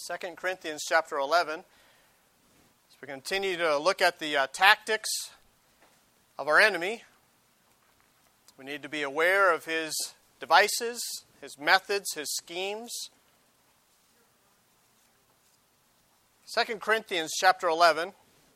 2 Corinthians chapter 11. As we continue to look at the tactics of our enemy, we need to be aware of his devices, his methods, his schemes. 2 Corinthians chapter 11.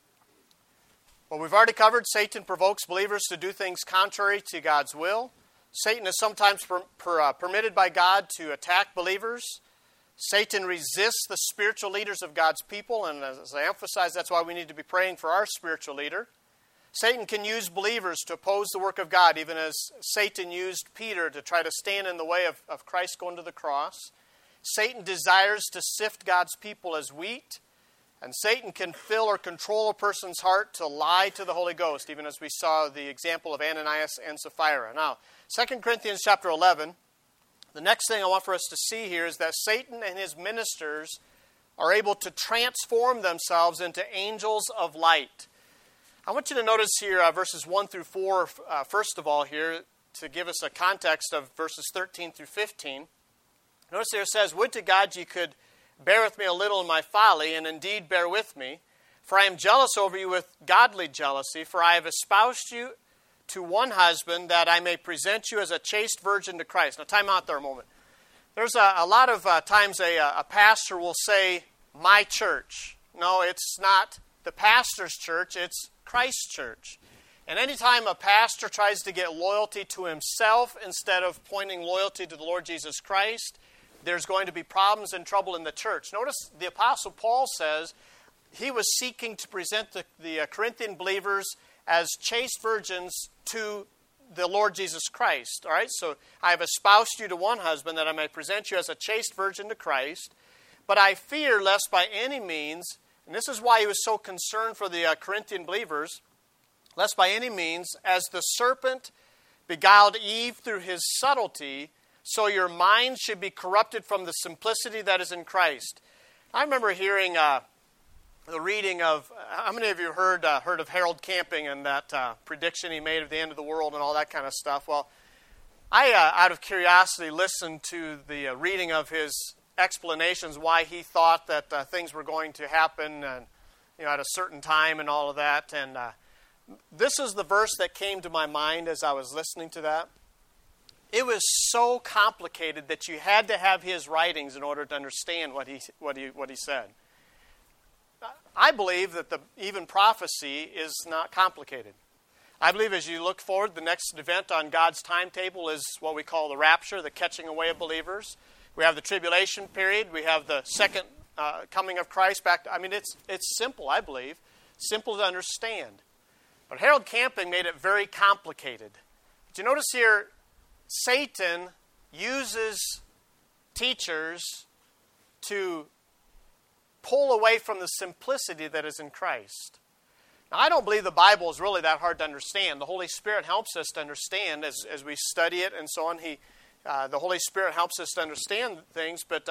Well, we've already covered Satan provokes believers to do things contrary to God's will. Satan is sometimes permitted by God to attack believers. Satan resists the spiritual leaders of God's people, and as I emphasize, that's why we need to be praying for our spiritual leader. Satan can use believers to oppose the work of God, even as Satan used Peter to try to stand in the way of Christ going to the cross. Satan desires to sift God's people as wheat, and Satan can fill or control a person's heart to lie to the Holy Ghost, even as we saw the example of Ananias and Sapphira. Now, 2 Corinthians chapter 11, the next thing I want for us to see here is that Satan and his ministers are able to transform themselves into angels of light. I want you to notice here verses 1 through 4, first of all here, to give us a context of verses 13 through 15. Notice there it says, "Would to God ye could bear with me a little in my folly, and indeed bear with me. For I am jealous over you with godly jealousy, for I have espoused you to one husband, that I may present you as a chaste virgin to Christ." Now, time out there a moment. There's a lot of times a pastor will say, "my church." No, it's not the pastor's church, it's Christ's church. And anytime a pastor tries to get loyalty to himself instead of pointing loyalty to the Lord Jesus Christ, there's going to be problems and trouble in the church. Notice the Apostle Paul says he was seeking to present the Corinthian believers as chaste virgins to the Lord Jesus Christ. All right, so I have espoused you to one husband, that I may present you as a chaste virgin to Christ. But I fear lest by any means, and this is why he was so concerned for the Corinthian believers, lest by any means, as the serpent beguiled Eve through his subtlety, so your mind should be corrupted from the simplicity that is in Christ. I remember hearing the reading of, how many of you heard of Harold Camping and that prediction he made of the end of the world and all that kind of stuff? Well, I, out of curiosity, listened to the reading of his explanations why he thought that things were going to happen, and at a certain time and all of that. And this is the verse that came to my mind as I was listening to that. It was so complicated that you had to have his writings in order to understand what he said. I believe that even prophecy is not complicated. I believe as you look forward, the next event on God's timetable is what we call the rapture, the catching away of believers. We have the tribulation period. We have the second coming of Christ back. It's simple, I believe. Simple to understand. But Harold Camping made it very complicated. But you notice here, Satan uses teachers to pull away from the simplicity that is in Christ. Now, I don't believe the Bible is really that hard to understand. The Holy Spirit helps us to understand as we study it and so on. The Holy Spirit helps us to understand things, but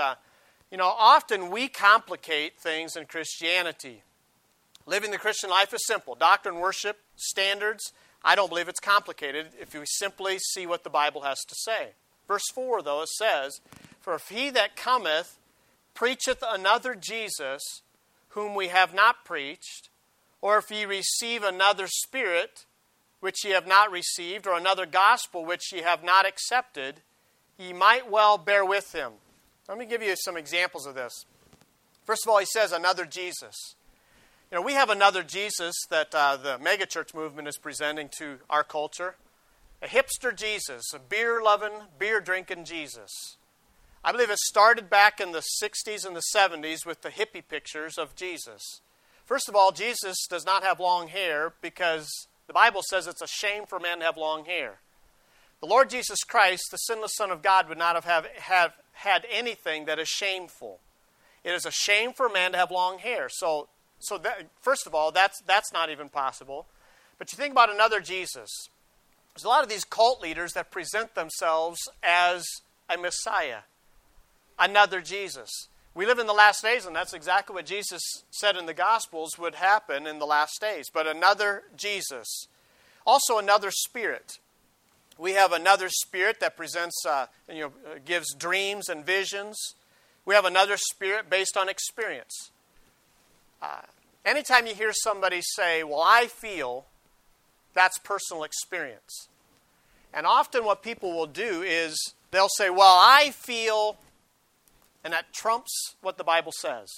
often we complicate things in Christianity. Living the Christian life is simple. Doctrine, worship, standards. I don't believe it's complicated if you simply see what the Bible has to say. Verse 4, though, it says, "For if he that cometh preacheth another Jesus, whom we have not preached, or if ye receive another spirit, which ye have not received, or another gospel, which ye have not accepted, ye might well bear with him." Let me give you some examples of this. First of all, he says another Jesus. We have another Jesus that the megachurch movement is presenting to our culture. A hipster Jesus, a beer-loving, beer-drinking Jesus. I believe it started back in the 60s and the 70s with the hippie pictures of Jesus. First of all, Jesus does not have long hair because the Bible says it's a shame for men to have long hair. The Lord Jesus Christ, the sinless Son of God, would not have had anything that is shameful. It is a shame for a man to have long hair. So that, first of all, that's not even possible. But you think about another Jesus. There's a lot of these cult leaders that present themselves as a Messiah. Another Jesus. We live in the last days, and that's exactly what Jesus said in the Gospels would happen in the last days. But another Jesus. Also another spirit. We have another spirit that presents, gives dreams and visions. We have another spirit based on experience. Anytime you hear somebody say, well, I feel, that's personal experience. And often what people will do is they'll say, well, I feel, and that trumps what the Bible says.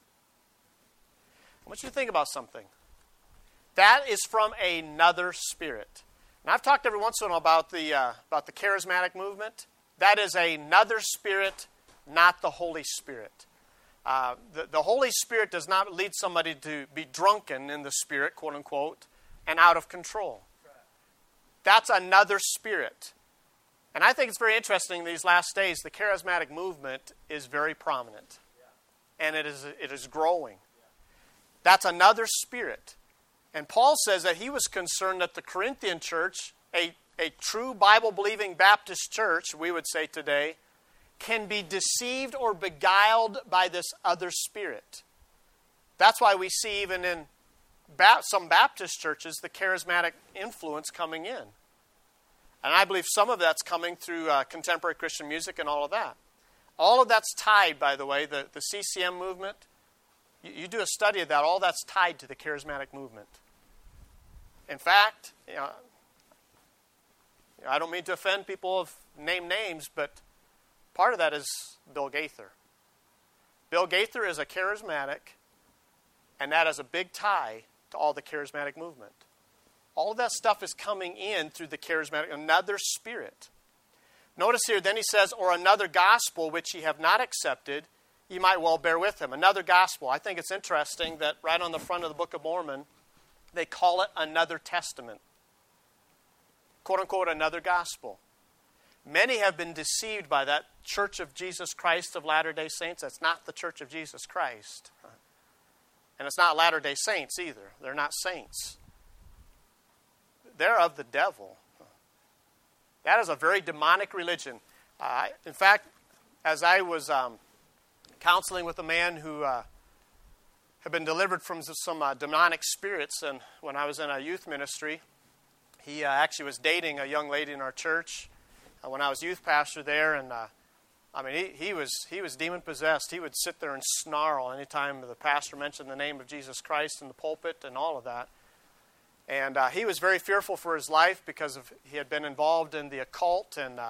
I want you to think about something. That is from another spirit. And I've talked every once in a while about the charismatic movement. That is another spirit, not the Holy Spirit. The Holy Spirit does not lead somebody to be drunken in the Spirit, quote unquote, and out of control. That's another spirit. And I think it's very interesting these last days, the charismatic movement is very prominent. And it is growing. That's another spirit. And Paul says that he was concerned that the Corinthian church, a true Bible-believing Baptist church, we would say today, can be deceived or beguiled by this other spirit. That's why we see even in some Baptist churches the charismatic influence coming in. And I believe some of that's coming through contemporary Christian music and all of that. All of that's tied, by the way, the CCM movement. You do a study of that, all that's tied to the charismatic movement. In fact, I don't mean to offend people of name names, but part of that is Bill Gaither. Bill Gaither is a charismatic, and that has a big tie to all the charismatic movement. All of that stuff is coming in through the charismatic, another spirit. Notice here, then he says, or another gospel which ye have not accepted, ye might well bear with him. Another gospel. I think it's interesting that right on the front of the Book of Mormon, they call it another testament. Quote unquote, another gospel. Many have been deceived by that Church of Jesus Christ of Latter-day Saints. That's not the Church of Jesus Christ. And it's not Latter-day Saints either. They're not saints. They're of the devil. That is a very demonic religion. In fact, as I was counseling with a man who had been delivered from some demonic spirits, and when I was in a youth ministry, he actually was dating a young lady in our church when I was youth pastor there, and he was demon possessed. He would sit there and snarl anytime the pastor mentioned the name of Jesus Christ in the pulpit and all of that. And he was very fearful for his life because he had been involved in the occult, and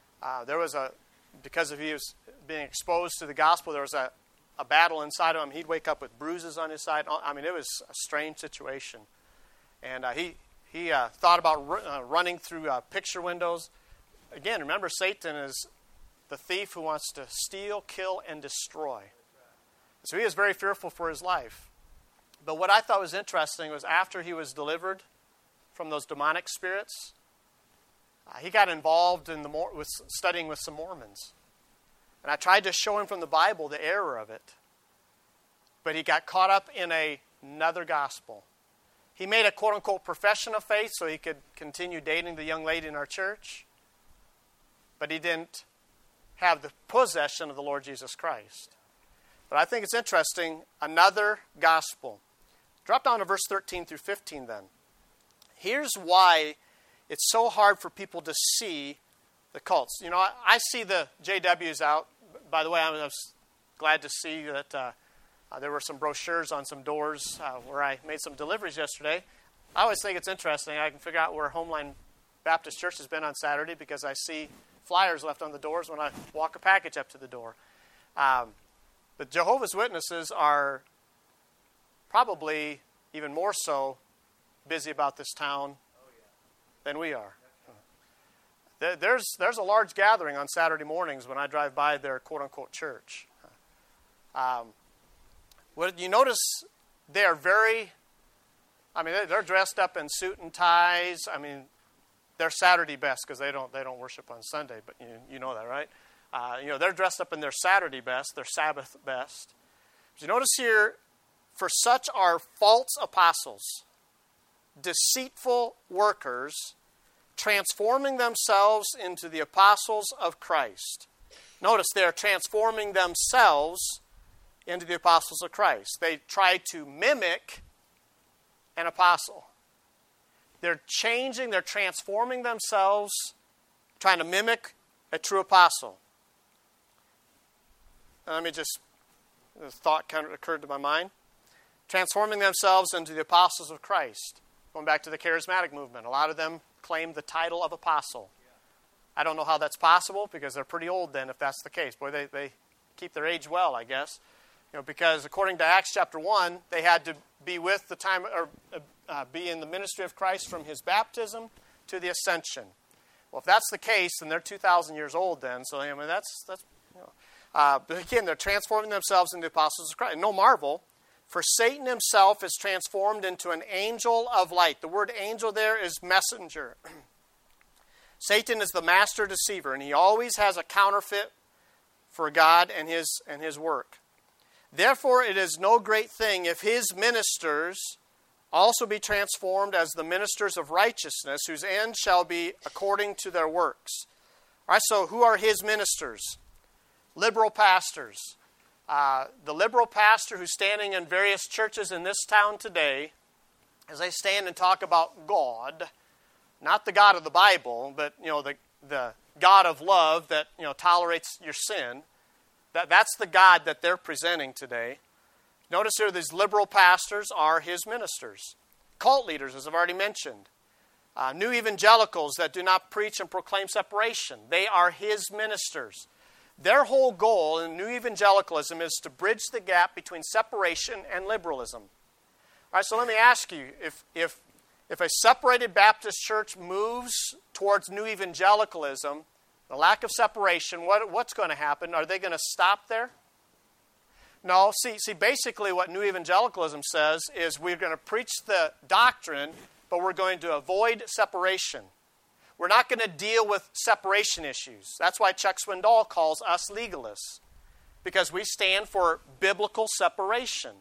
because he was being exposed to the gospel, there was a battle inside of him. He'd wake up with bruises on his side. I mean, it was a strange situation. And he thought about running through picture windows. Again, remember, Satan is the thief who wants to steal, kill, and destroy. So he was very fearful for his life. But what I thought was interesting was after he was delivered from those demonic spirits, he got involved with studying with some Mormons. And I tried to show him from the Bible the error of it. But he got caught up in another gospel. He made a quote-unquote profession of faith so he could continue dating the young lady in our church. But he didn't have the possession of the Lord Jesus Christ. But I think it's interesting, another gospel. Drop down to verse 13 through 15 then. Here's why it's so hard for people to see the cults. You know, I see the JWs out. By the way, I was glad to see that there were some brochures on some doors where I made some deliveries yesterday. I always think it's interesting. I can figure out where Homeline Baptist Church has been on Saturday because I see flyers left on the doors when I walk a package up to the door. The Jehovah's Witnesses are probably even more so busy about this town than we are. There's a large gathering on Saturday mornings when I drive by their quote-unquote church. What you notice, they are very, they're dressed up in suit and ties. They're Saturday best because they don't worship on Sunday, but you know that, right? They're dressed up in their Saturday best, their Sabbath best. But you notice here, for such are false apostles, deceitful workers, transforming themselves into the apostles of Christ. Notice they're transforming themselves into the apostles of Christ. They try to mimic an apostle. They're transforming themselves, trying to mimic a true apostle. the thought kind of occurred to my mind. Transforming themselves into the apostles of Christ. Going back to the charismatic movement, a lot of them claim the title of apostle. I don't know how that's possible because they're pretty old then if that's the case. Boy, they keep their age well, I guess. Because according to Acts chapter 1, they had to be with the time, or be in the ministry of Christ from his baptism to the ascension. Well, if that's the case, then they're 2,000 years old then. So, that's but again, they're transforming themselves into the apostles of Christ. No marvel, for Satan himself is transformed into an angel of light. The word angel there is messenger. Satan is the master deceiver, and he always has a counterfeit for God and his work. Therefore, it is no great thing if his ministers also be transformed as the ministers of righteousness, whose end shall be according to their works. All right, so who are his ministers? Liberal pastors. The liberal pastor who's standing in various churches in this town today, as they stand and talk about God, not the God of the Bible, but the God of love that tolerates your sin. That's the God that they're presenting today. Notice here, these liberal pastors are his ministers. Cult leaders, as I've already mentioned. New evangelicals that do not preach and proclaim separation. They are his ministers. Their whole goal in new evangelicalism is to bridge the gap between separation and liberalism. All right, so let me ask you, if a separated Baptist church moves towards new evangelicalism, the lack of separation, what's going to happen? Are they going to stop there? No. See, basically what new evangelicalism says is we're going to preach the doctrine, but we're going to avoid separation. We're not going to deal with separation issues. That's why Chuck Swindoll calls us legalists, because we stand for biblical separation.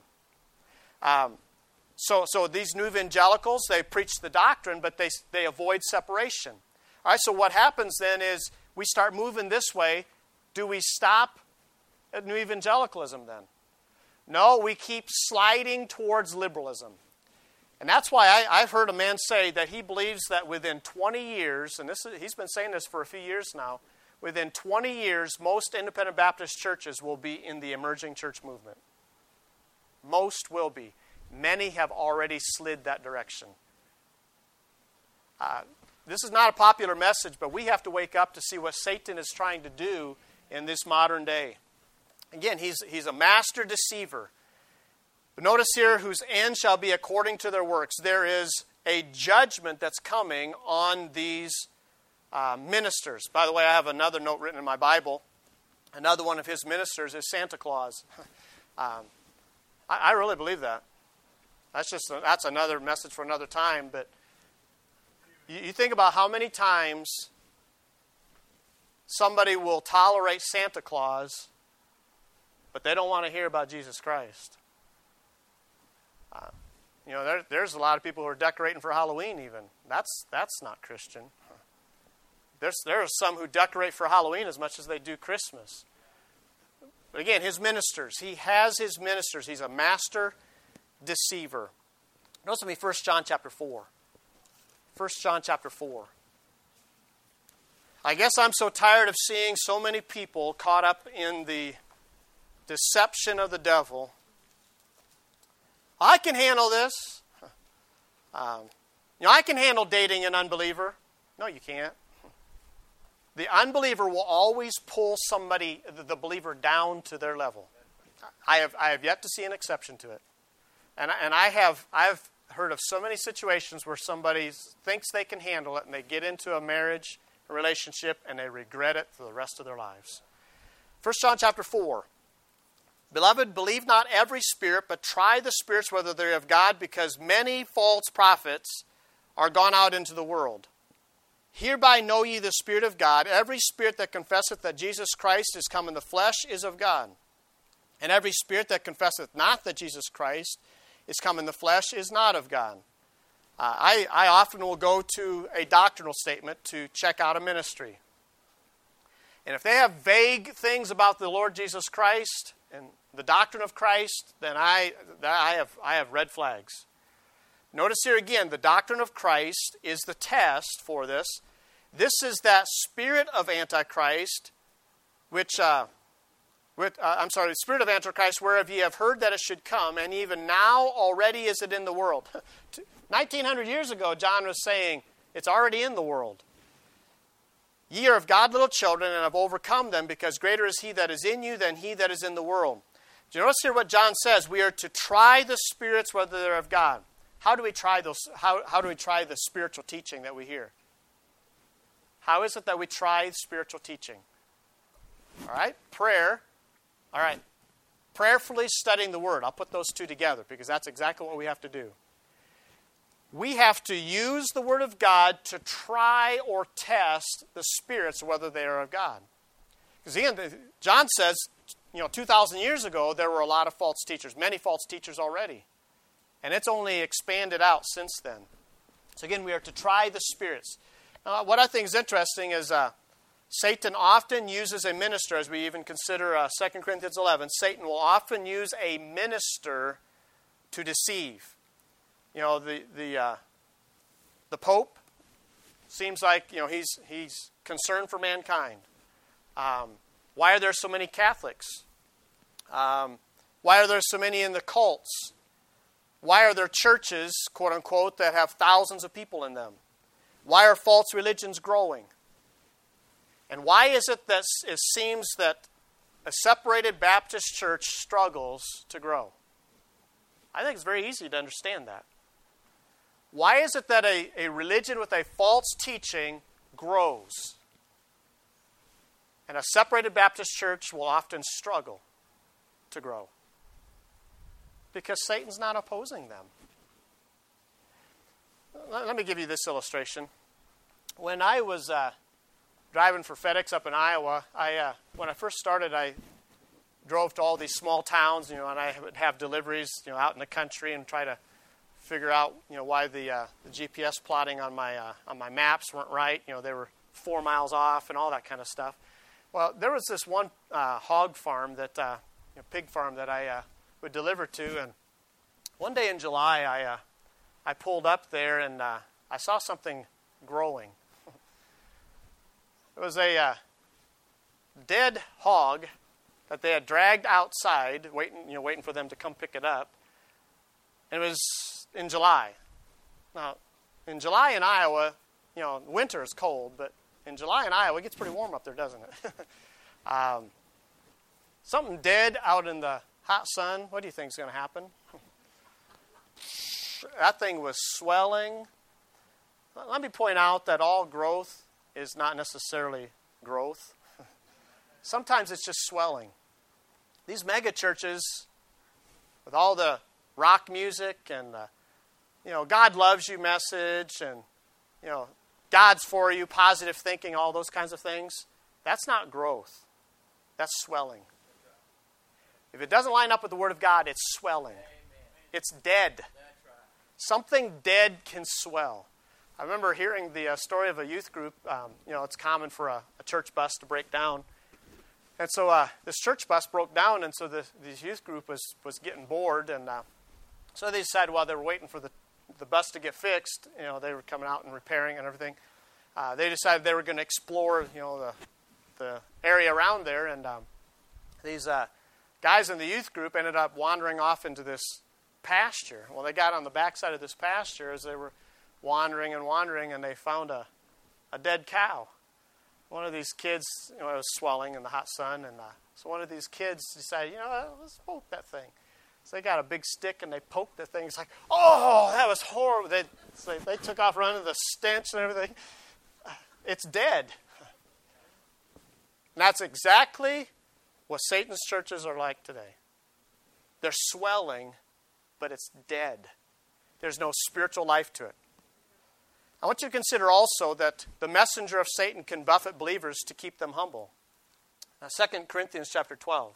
So these new evangelicals, they preach the doctrine, but they avoid separation. All right, so what happens then is we start moving this way. Do we stop at new evangelicalism then? No, we keep sliding towards liberalism. And that's why I've heard a man say that he believes that within 20 years, and he's been saying this for a few years now, within 20 years, most independent Baptist churches will be in the emerging church movement. Most will be. Many have already slid that direction. This is not a popular message, but we have to wake up to see what Satan is trying to do in this modern day. Again, he's a master deceiver. But notice here, whose end shall be according to their works. There is a judgment that's coming on these ministers. By the way, I have another note written in my Bible. Another one of his ministers is Santa Claus. I really believe that. That's another message for another time. But you think about how many times somebody will tolerate Santa Claus, but they don't want to hear about Jesus Christ. There's a lot of people who are decorating for Halloween even. That's not Christian. There are some who decorate for Halloween as much as they do Christmas. But again, his ministers. He has his ministers. He's a master deceiver. Notice with me 1 John chapter 4. 1 John chapter 4. I guess I'm so tired of seeing so many people caught up in the deception of the devil. I can handle this. I can handle dating an unbeliever. No, you can't. The unbeliever will always pull somebody, the believer, down to their level. I have yet to see an exception to it. And I've heard of so many situations where somebody thinks they can handle it and they get into a marriage, a relationship, and they regret it for the rest of their lives. 1 John chapter 4. Beloved, believe not every spirit, but try the spirits whether they are of God, because many false prophets are gone out into the world. Hereby know ye the Spirit of God. Every spirit that confesseth that Jesus Christ is come in the flesh is of God. And every spirit that confesseth not that Jesus Christ is come in the flesh is not of God. I often will go to a doctrinal statement to check out a ministry. And if they have vague things about the Lord Jesus Christ and the doctrine of Christ, then I have red flags. Notice here again, the doctrine of Christ is the test for this. This is that spirit of Antichrist, which the spirit of Antichrist, whereof ye have heard that it should come, and even now already is it in the world. 1900 years ago, John was saying, it's already in the world. Ye are of God little children, and have overcome them, because greater is he that is in you than he that is in the world. Do you notice here what John says? We are to try the spirits whether they're of God. How do we try those? How do we try the spiritual teaching that we hear? How is it that we try spiritual teaching? All right, prayer. All right, prayerfully studying the Word. I'll put those two together because that's exactly what we have to do. We have to use the Word of God to try or test the spirits whether they are of God. Because again, John says, 2,000 years ago, there were a lot of false teachers, many false teachers already. And it's only expanded out since then. So again, we are to try the spirits. What I think is interesting is Satan often uses a minister, as we even consider 2 Corinthians 11. Satan will often use a minister to deceive. The Pope seems like he's concerned for mankind. Why are there so many Catholics? Why are there so many in the cults? Why are there churches, quote unquote, that have thousands of people in them? Why are false religions growing? And why is it that it seems that a separated Baptist church struggles to grow? I think it's very easy to understand that. Why is it that a religion with a false teaching grows? And a separated Baptist church will often struggle to grow. Because Satan's not opposing them. Let me give you this illustration. When I was driving for FedEx up in Iowa, when I first started, I drove to all these small towns, and I would have deliveries, out in the country and try to figure out, why the GPS plotting on my maps weren't right. They were 4 miles off and all that kind of stuff. Well, there was this one hog farm pig farm that I would deliver to, and one day in July, I pulled up there and I saw something growing. It was a dead hog that they had dragged outside, waiting for them to come pick it up. And it was in July. Now, in July in Iowa, winter is cold, but in July in Iowa, it gets pretty warm up there, doesn't it? Something dead out in the hot sun, what do you think is going to happen? That thing was swelling. Let me point out that all growth is not necessarily growth. Sometimes it's just swelling. These mega churches, with all the rock music and God loves you message and God's for you, positive thinking, all those kinds of things, that's not growth. That's swelling. If it doesn't line up with the Word of God, it's swelling. It's dead. Something dead can swell. I remember hearing the story of a youth group. It's common for a church bus to break down. And so this church bus broke down, and so this youth group was getting bored. And so they decided while they were waiting for the bus to get fixed, they were coming out and repairing and everything, they decided they were going to explore, the area around there. And these guys in the youth group ended up wandering off into this pasture. Well, they got on the backside of this pasture as they were wandering, and they found a dead cow. One of these kids, it was swelling in the hot sun, and so one of these kids decided, let's poke that thing. So they got a big stick, and they poked the thing. It's like, oh, that was horrible. They took off running, the stench and everything. It's dead. And that's exactly what Satan's churches are like today. They're swelling, but it's dead. There's no spiritual life to it. I want you to consider also that the messenger of Satan can buffet believers to keep them humble. Now, 2 Corinthians chapter 12.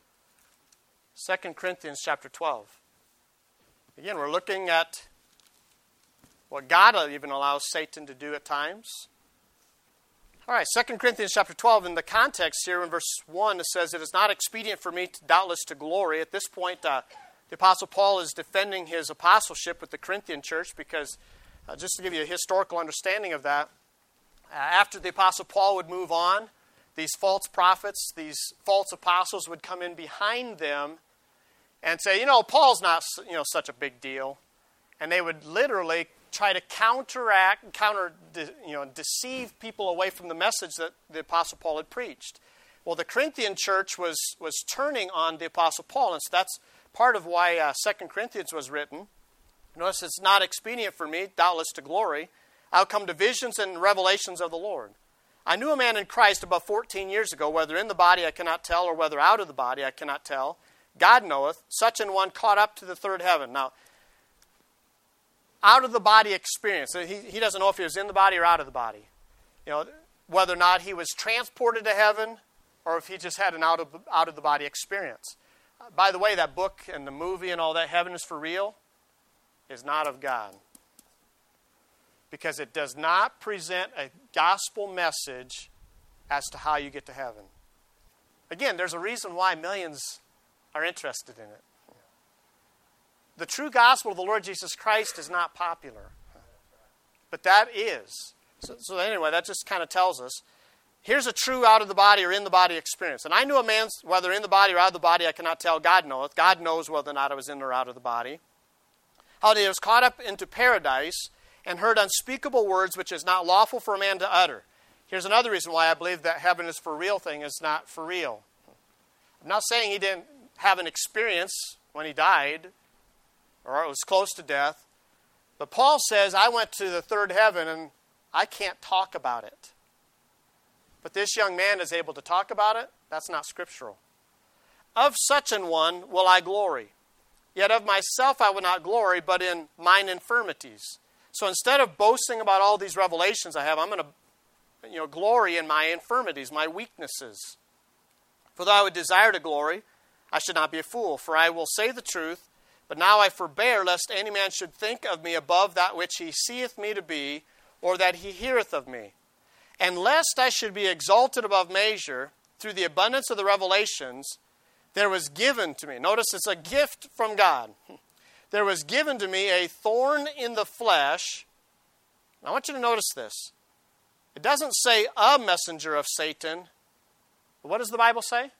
2 Corinthians chapter 12. Again, we're looking at what God even allows Satan to do at times. All right, 2 Corinthians chapter 12, in the context here in verse 1, it says, "It is not expedient for me, doubtless, to glory." At this point, the Apostle Paul is defending his apostleship with the Corinthian church because, just to give you a historical understanding of that, after the Apostle Paul would move on, these false prophets, these false apostles would come in behind them and say, Paul's not, such a big deal. And they would literally try to deceive people away from the message that the Apostle Paul had preached. Well, the Corinthian church was turning on the Apostle Paul, and so that's part of why 2 Corinthians was written. Notice it's not expedient for me, doubtless to glory. I'll come to visions and revelations of the Lord. I knew a man in Christ about 14 years ago, whether in the body I cannot tell, or whether out of the body I cannot tell. God knoweth, such an one caught up to the third heaven. Now, out of the body experience. He doesn't know if he was in the body or out of the body. Whether or not he was transported to heaven or if he just had an out of the body experience. By the way, that book and the movie and all that, Heaven is for Real, is not of God. Because it does not present a gospel message as to how you get to heaven. Again, there's a reason why millions are interested in it. The true gospel of the Lord Jesus Christ is not popular. But that is. So anyway, that just kind of tells us, here's a true out of the body or in the body experience. And I knew a man, whether in the body or out of the body, I cannot tell. God knoweth. God knows whether or not I was in or out of the body. How he was caught up into paradise and heard unspeakable words which is not lawful for a man to utter. Here's another reason why I believe that heaven is for real thing is not for real. I'm not saying he didn't have an experience when he died, or it was close to death. But Paul says, I went to the third heaven and I can't talk about it. But this young man is able to talk about it. That's not scriptural. Of such an one will I glory. Yet of myself I will not glory, but in mine infirmities. So instead of boasting about all these revelations I have, I'm going to glory in my infirmities, my weaknesses. For though I would desire to glory, I should not be a fool. For I will say the truth, but now I forbear, lest any man should think of me above that which he seeth me to be, or that he heareth of me. And lest I should be exalted above measure, through the abundance of the revelations, there was given to me. Notice it's a gift from God. There was given to me a thorn in the flesh. I want you to notice this. It doesn't say a messenger of Satan. What does the Bible say?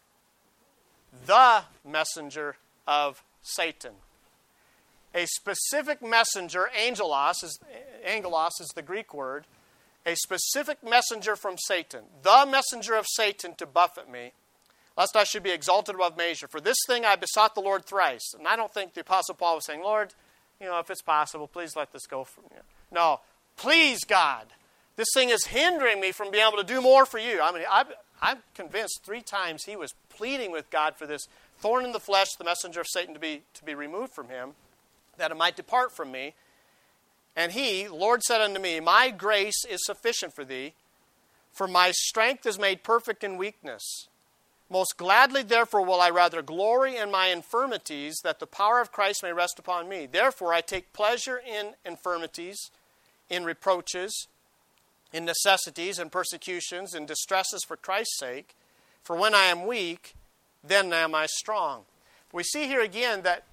The messenger of Satan. A specific messenger, angelos is the Greek word, a specific messenger from Satan, the messenger of Satan to buffet me, lest I should be exalted above measure. For this thing I besought the Lord thrice. And I don't think the Apostle Paul was saying, Lord, if it's possible, please let this go from you. No, please, God, this thing is hindering me from being able to do more for you. I mean, I'm convinced 3 times he was pleading with God for this thorn in the flesh, the messenger of Satan, to be removed from him, that it might depart from me. And he, Lord, said unto me, my grace is sufficient for thee, for my strength is made perfect in weakness. Most gladly, therefore, will I rather glory in my infirmities, that the power of Christ may rest upon me. Therefore, I take pleasure in infirmities, in reproaches, in necessities, in persecutions, in distresses for Christ's sake. For when I am weak, then am I strong. We see here again that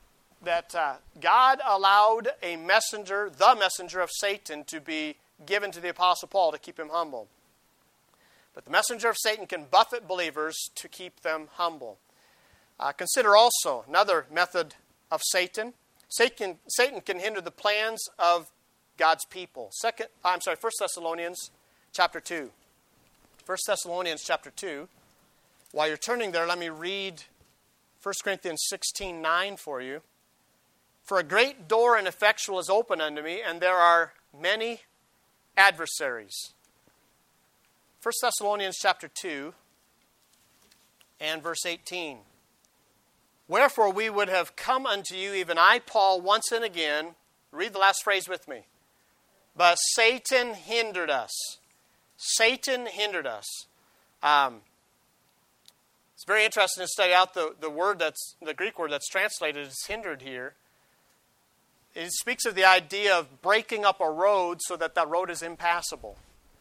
God allowed a messenger, the messenger of Satan, to be given to the Apostle Paul to keep him humble. But the messenger of Satan can buffet believers to keep them humble. Consider also another method of Satan. Satan can hinder the plans of God's people. 1 Thessalonians chapter 2. 1 Thessalonians chapter 2. While you're turning there, let me read 1 Corinthians 16:9 for you. For a great door and effectual is open unto me, and there are many adversaries. 1 Thessalonians chapter 2 and verse 18. Wherefore we would have come unto you, even I, Paul, once and again. Read the last phrase with me. But Satan hindered us. Satan hindered us. It's very interesting to study out the Greek word that's translated as hindered here. It speaks of the idea of breaking up a road so that that road is impassable.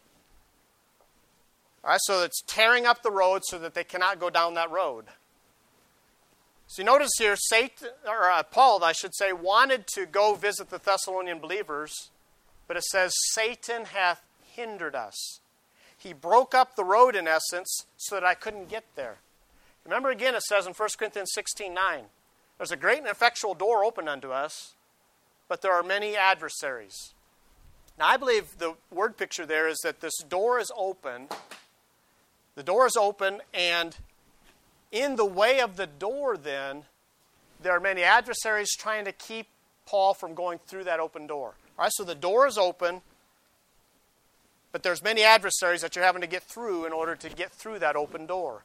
All right, so it's tearing up the road so that they cannot go down that road. So you notice here, Paul, wanted to go visit the Thessalonian believers, but it says, Satan hath hindered us. He broke up the road, in essence, so that I couldn't get there. Remember again, it says in 1 Corinthians 16:9, there's a great and effectual door open unto us, but there are many adversaries. Now, I believe the word picture there is that this door is open. The door is open, and in the way of the door, then, there are many adversaries trying to keep Paul from going through that open door. All right, so the door is open, but there's many adversaries that you're having to get through in order to get through that open door.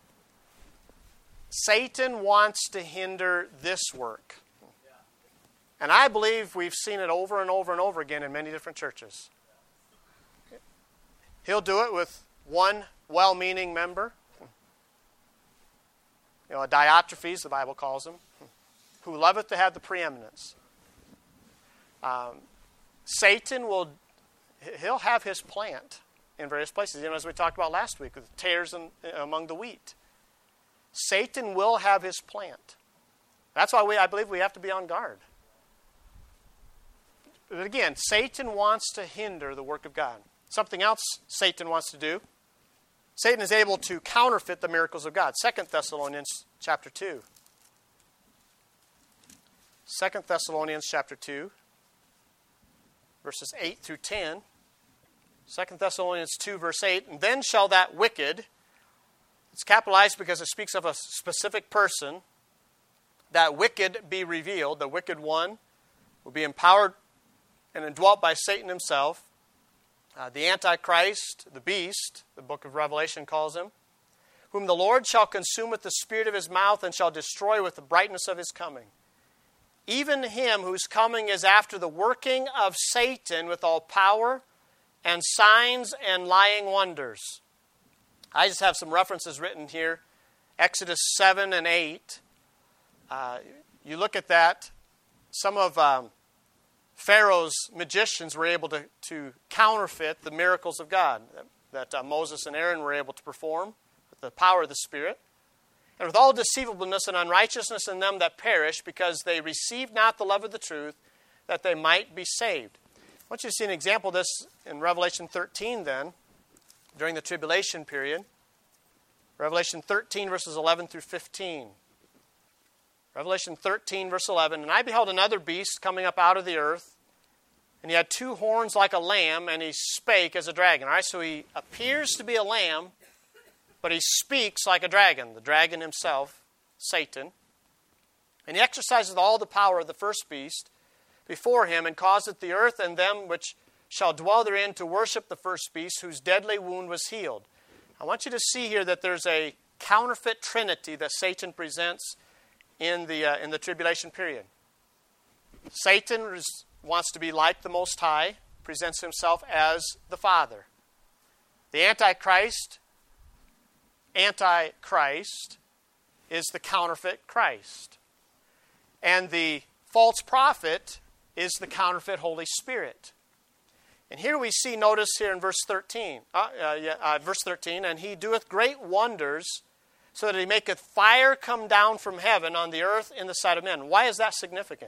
Satan wants to hinder this work. And I believe we've seen it over and over and over again in many different churches. He'll do it with one well-meaning member, a Diotrephes, the Bible calls him, who loveth to have the preeminence. Satan he'll have his plant in various places, as we talked about last week, with tares among the wheat. Satan will have his plant. That's why I believe we have to be on guard. But again, Satan wants to hinder the work of God. Something else Satan wants to do. Satan is able to counterfeit the miracles of God. 2 Thessalonians chapter 2. 2 Thessalonians chapter 2, verses 8 through 10. 2 Thessalonians 2, verse 8. And then shall that wicked, it's capitalized because it speaks of a specific person, that wicked be revealed. The wicked one will be empowered and indwelt by Satan himself. The Antichrist, the beast, the book of Revelation calls him, whom the Lord shall consume with the spirit of his mouth and shall destroy with the brightness of his coming. Even him whose coming is after the working of Satan with all power and signs and lying wonders. I just have some references written here. Exodus 7 and 8. You look at that. Some of Pharaoh's magicians were able to counterfeit the miracles of God that Moses and Aaron were able to perform with the power of the Spirit. And with all deceivableness and unrighteousness in them that perish, because they receive not the love of the truth, that they might be saved. I want you to see an example of this in Revelation 13 then, during the tribulation period. Revelation 13, verses 11 through 15. Revelation 13, verse 11. And I beheld another beast coming up out of the earth, and he had two horns like a lamb, and he spake as a dragon. All right, so he appears to be a lamb, but he speaks like a dragon. The dragon himself, Satan. And he exercises all the power of the first beast before him, and causeth the earth and them which shall dwell therein to worship the first beast, whose deadly wound was healed. I want you to see here that there's a counterfeit trinity that Satan presents in the tribulation period. Satan wants to be like the Most High, presents himself as the Father. The Antichrist is the counterfeit Christ. And the false prophet is the counterfeit Holy Spirit. And here we see, notice here in verse 13, and he doeth great wonders, so that he maketh fire come down from heaven on the earth in the sight of men. Why is that significant?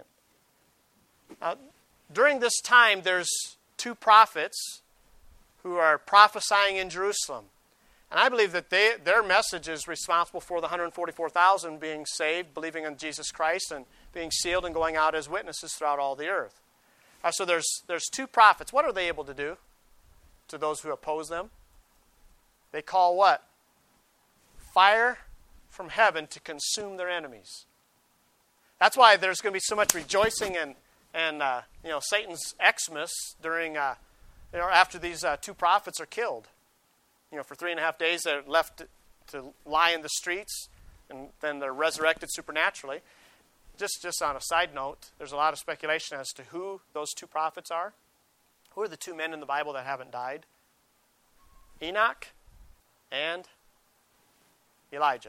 During this time, there's two prophets who are prophesying in Jerusalem. And I believe that their message is responsible for the 144,000 being saved, believing in Jesus Christ, and being sealed and going out as witnesses throughout all the earth. So there's two prophets. What are they able to do to those who oppose them? They call what? Fire from heaven to consume their enemies. That's why there's going to be so much rejoicing and Satan's Xmas during after these two prophets are killed. For 3.5 days they're left to lie in the streets, and then they're resurrected supernaturally. Just on a side note, there's a lot of speculation as to who those two prophets are. Who are the two men in the Bible that haven't died? Enoch and Elijah.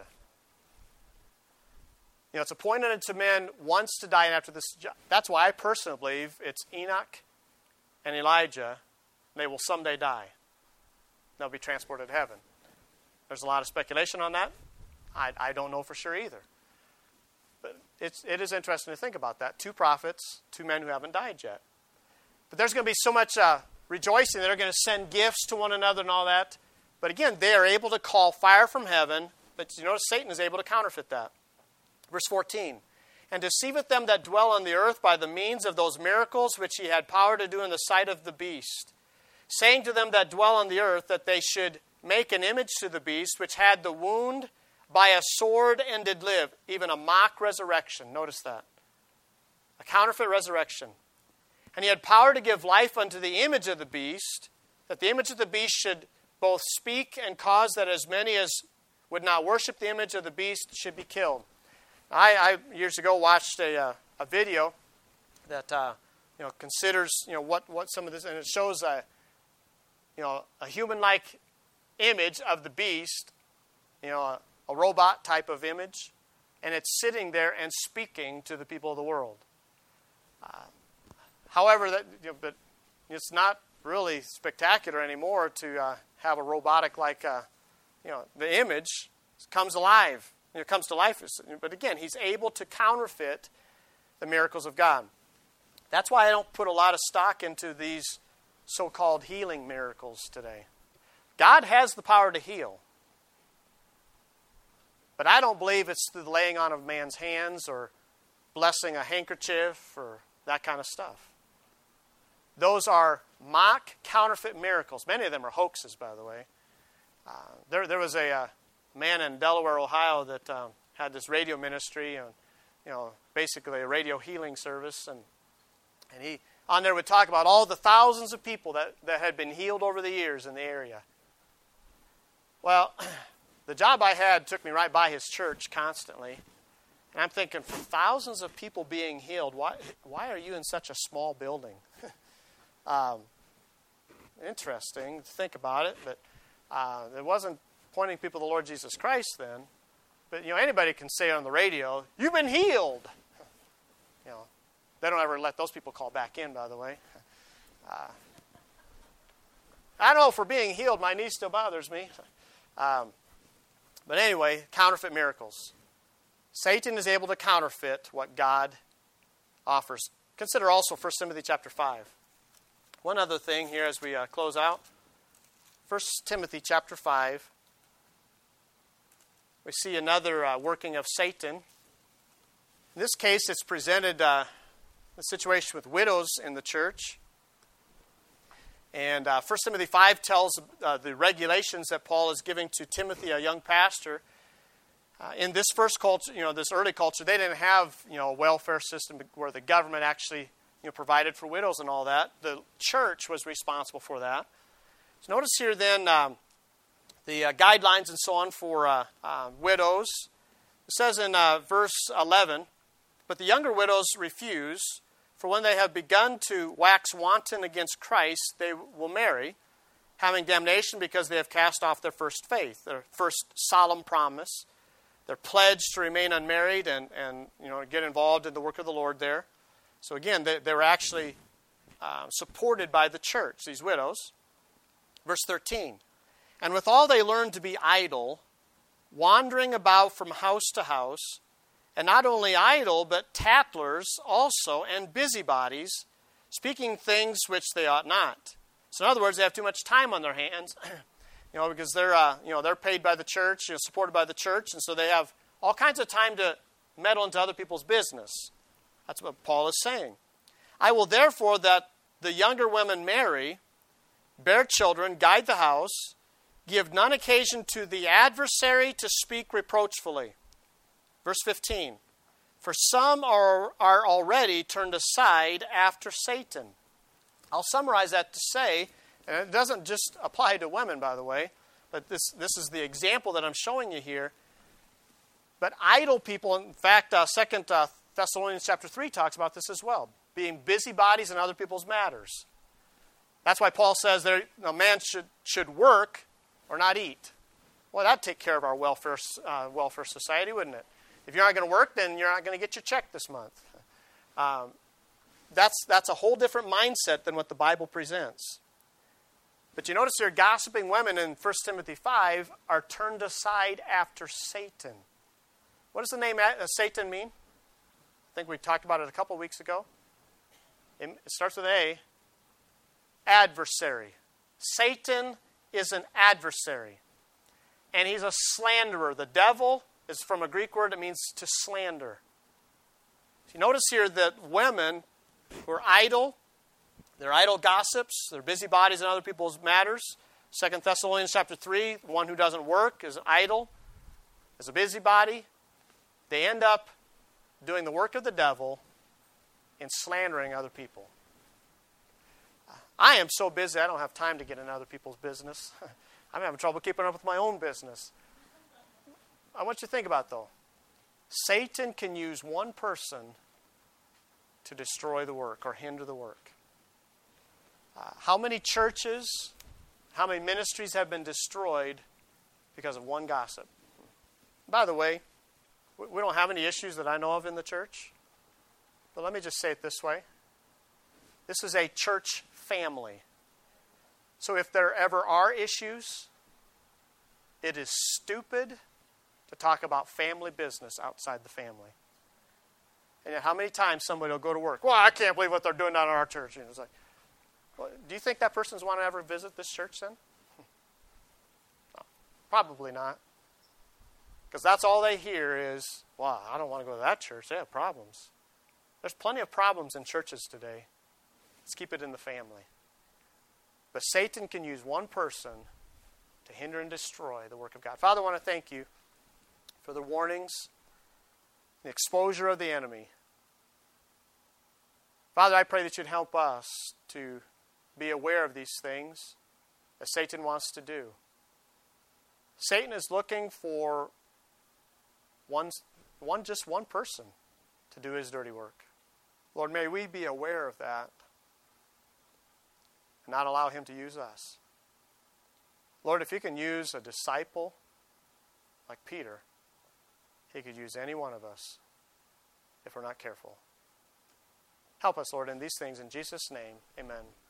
It's appointed unto men once to die, and after this. That's why I personally believe it's Enoch and Elijah. They will someday die. They'll be transported to heaven. There's a lot of speculation on that. I don't know for sure either. But it is interesting to think about that. Two prophets, two men who haven't died yet. But there's going to be so much rejoicing. They're going to send gifts to one another and all that. But again, they are able to call fire from heaven, but you notice Satan is able to counterfeit that. Verse 14, and deceiveth them that dwell on the earth by the means of those miracles which he had power to do in the sight of the beast, saying to them that dwell on the earth that they should make an image to the beast, which had the wound by a sword and did live, even a mock resurrection. Notice that. A counterfeit resurrection. And he had power to give life unto the image of the beast, that the image of the beast should both speak and cause that as many as would not worship the image of the beast should be killed. I years ago watched a video that considers what some of this, and it shows a human-like image of the beast, a robot type of image, and it's sitting there and speaking to the people of the world. However, but it's not really spectacular anymore to have a robotic like the image comes alive. It comes to life. But again, he's able to counterfeit the miracles of God. That's why I don't put a lot of stock into these so-called healing miracles today. God has the power to heal. But I don't believe it's through the laying on of man's hands or blessing a handkerchief or that kind of stuff. Those are mock counterfeit miracles. Many of them are hoaxes, by the way. There was a man in Delaware, Ohio that had this radio ministry, and basically a radio healing service, and he on there would talk about all the thousands of people that had been healed over the years in the area. Well, the job I had took me right by his church constantly, and I'm thinking, for thousands of people being healed, why are you in such a small building? Interesting to think about it, but it wasn't pointing people to the Lord Jesus Christ then. But anybody can say on the radio, "You've been healed." They don't ever let those people call back in, by the way. I know for being healed, my knee still bothers me. But anyway, counterfeit miracles. Satan is able to counterfeit what God offers. Consider also 1 Timothy chapter 5. One other thing here as we close out. 1 Timothy chapter 5. We see another working of Satan. In this case, it's presented the situation with widows in the church. And 1 Timothy 5 tells the regulations that Paul is giving to Timothy, a young pastor. In this first culture, this early culture, they didn't have a welfare system where the government actually provided for widows and all that. The church was responsible for that. So notice here then the guidelines and so on for widows. It says in verse 11, "But the younger widows refuse, for when they have begun to wax wanton against Christ, they will marry, having damnation because they have cast off their first faith," their first solemn promise. They're pledged to remain unmarried and get involved in the work of the Lord there. So again, they're actually supported by the church, these widows. Verse 13, "And withal they learn to be idle, wandering about from house to house, and not only idle, but tattlers also, and busybodies, speaking things which they ought not." So in other words, they have too much time on their hands, because they're paid by the church, supported by the church, and so they have all kinds of time to meddle into other people's business. That's what Paul is saying. "I will therefore that the younger women marry, bear children, guide the house, give none occasion to the adversary to speak reproachfully." Verse 15, "For some are already turned aside after Satan." I'll summarize that to say, and it doesn't just apply to women, by the way, but this is the example that I'm showing you here. But idle people, in fact, 2 Thessalonians chapter 3 talks about this as well, being busybodies in other people's matters. That's why Paul says a man should work or not eat. Well, that'd take care of our welfare society, wouldn't it? If you're not going to work, then you're not going to get your check this month. That's a whole different mindset than what the Bible presents. But you notice here, gossiping women in 1 Timothy 5 are turned aside after Satan. What does the name Satan mean? I think we talked about it a couple weeks ago. It starts with A. Adversary. Satan is an adversary, and he's a slanderer. The devil is from a Greek word that means to slander. You notice here that women who are idle, they're idle gossips, they're busybodies in other people's matters. 2 Thessalonians chapter 3, one who doesn't work is idle, is a busybody. They end up doing the work of the devil in slandering other people. I am so busy, I don't have time to get in other people's business. I'm having trouble keeping up with my own business. I want you to think about, though. Satan can use one person to destroy the work or hinder the work. How many churches, how many ministries have been destroyed because of one gossip? By the way, we don't have any issues that I know of in the church. But let me just say it this way. This is a church family. So if there ever are issues, it is stupid to talk about family business outside the family. And yet how many times somebody will go to work, well, I can't believe what they're doing down in our church. And it's like, well, do you think that person's want to ever visit this church then? No, probably not. Because that's all they hear is, well, I don't want to go to that church. They have problems. There's plenty of problems in churches today. Let's keep it in the family. But Satan can use one person to hinder and destroy the work of God. Father, I want to thank you for the warnings, the exposure of the enemy. Father, I pray that you'd help us to be aware of these things that Satan wants to do. Satan is looking for just one person to do his dirty work. Lord, may we be aware of that and not allow him to use us. Lord, if you can use a disciple like Peter, he could use any one of us if we're not careful. Help us, Lord, in these things. In Jesus' name, amen.